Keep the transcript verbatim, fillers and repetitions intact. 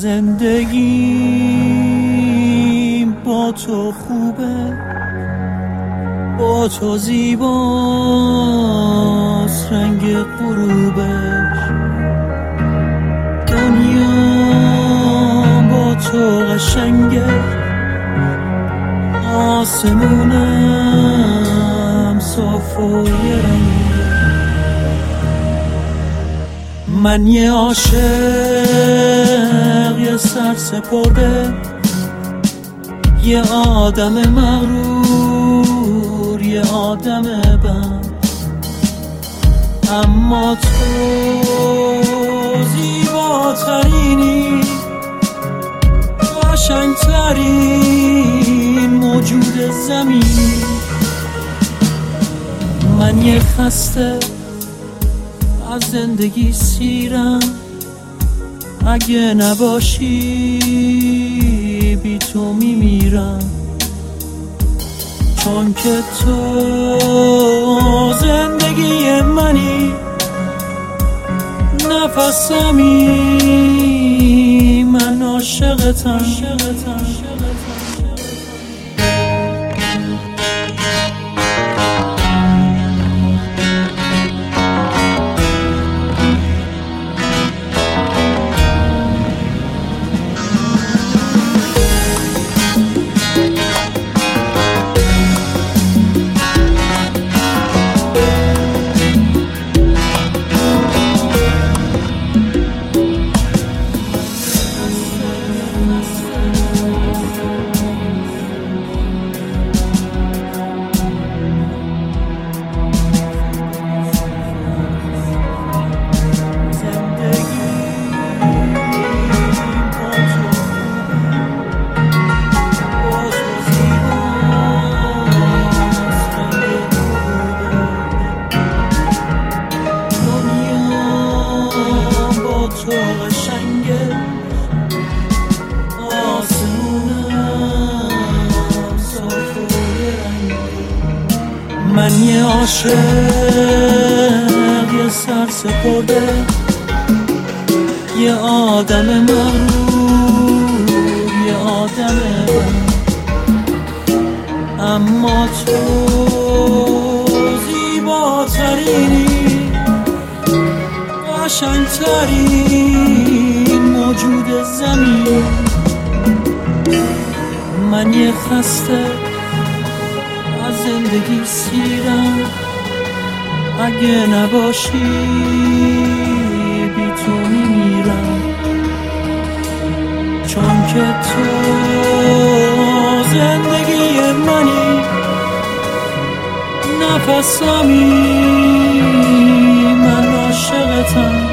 زندگیم با تو خوبه، با تو زیباست رنگ غروبش، دنیا با تو قشنگه، آسمونم صاف و یه رنگه. من یه عاشق، یه سر سپرده، یه آدم مغرور، یه آدم بد، اما تو زیباترینی، قشنگترین موجود زمین. من یه خسته از زندگی سیرم، اگه نباشی بی تو میمیرم، چون که تو زندگی منی، نفسمی، من عاشقتم. تو قشنگه، آسمونم صاف و یه رنگه. من یه عاشق، یه سر سپرده، یه آدم مغرور، یه آدم بد، اما تو زیباترینی، قشنگترین موجود زمین. من یه خسته از زندگی سیرم، اگه نباشی بی تو میمیرم، چون که تو زندگی منی، نفسمی، من عاشقتم.